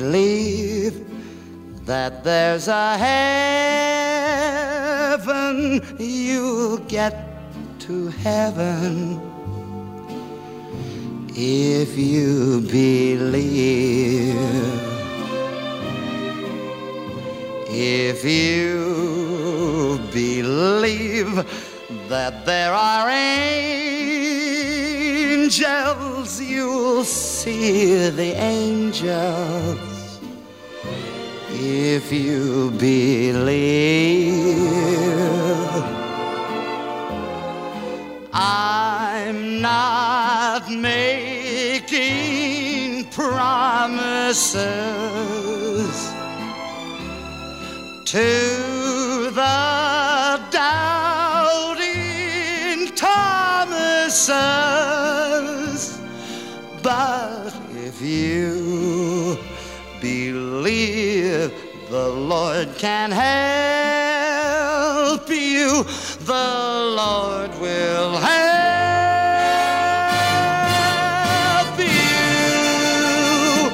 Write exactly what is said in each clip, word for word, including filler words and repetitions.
believe that there's a heaven, you'll get to heaven. If you believe, if you believe that there are angels, you'll see the angels. If you believe, I'm not making promises to the doubting Thomases, but if you believe the Lord can help you, the Lord will help you.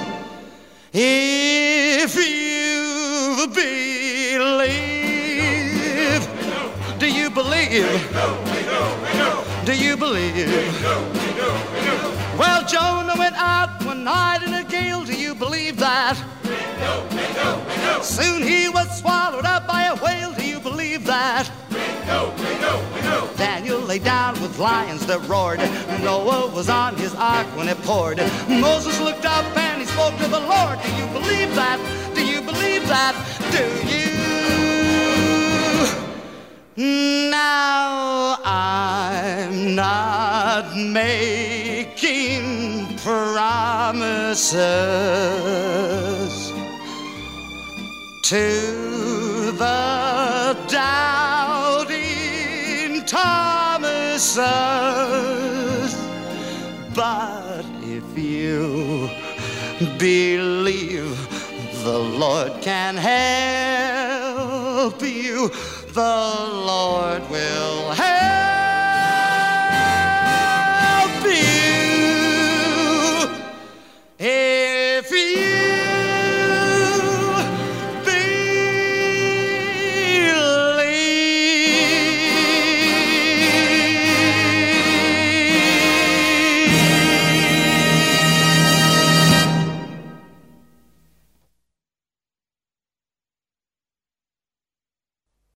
If you believe, do you believe? Do you believe? Well, Jonah went out one night in a gale. Do you believe that? Soon he was swallowed up by a whale. Do you believe that? Daniel lay down with lions that roared. Noah was on his ark when it poured. Moses looked up and he spoke to the Lord. Do you believe that? Do you believe that? Do you? Now I'm not making promises to the doubting Thomases, but if you believe the Lord can help you, the Lord will help